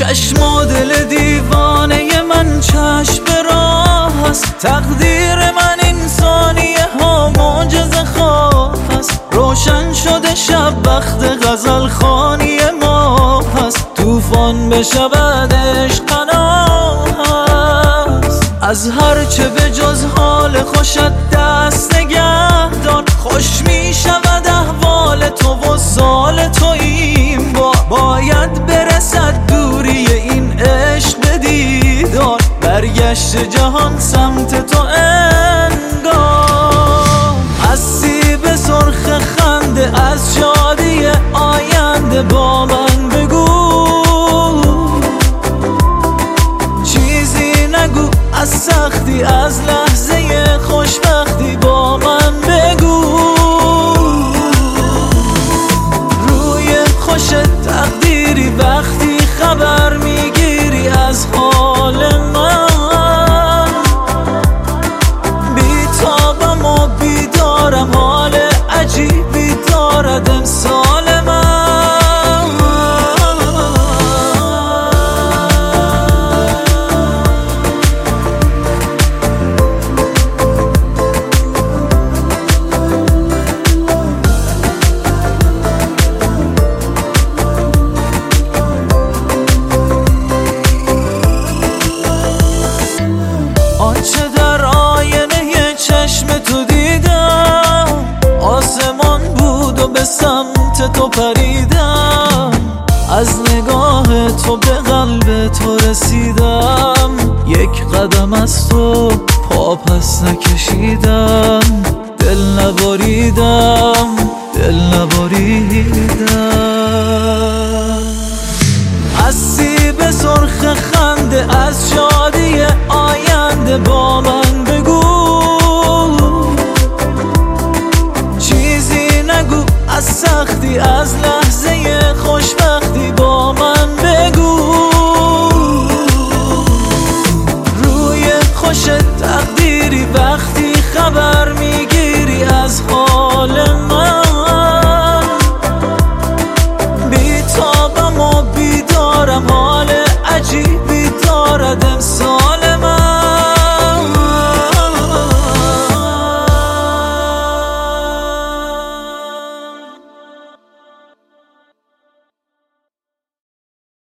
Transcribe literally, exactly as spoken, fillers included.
چشم و دل دیوانه من چشم به راه است، تقدیر من انسانیه ها معجزه خواه است. روشن شده شب وقت غزل خوانی ما هست، طوفان بشود عشق پناه است. از هرچه به جز حال خوشت دست نگه دار، خوش می شود احوال تو و سال تو. این با باید برسد دوری این عشق به دیدار، برگشت جهان سمت تو انگار. از سیب سرخ خنده از شادی آینده با من بگو، چیزی نگو از سختی از لحظه خوشبختی با من بگو. روی خوش تقدیری وقتی خبر میگیری از حال من، بیتابم و بیدارم، حال عجیبی دارد امسال من. آنچه در آینه چشم تو دیدم آسمان بود و به سمت تو پریدم، از نگاه تو به قلب تو رسیدم. یک قدم از تو پا پس نکشیدم، دل نبریدم دل نبریدم. از سیب سرخ خنده از شادی آینده با من بگو، چیزی نگو از سختی از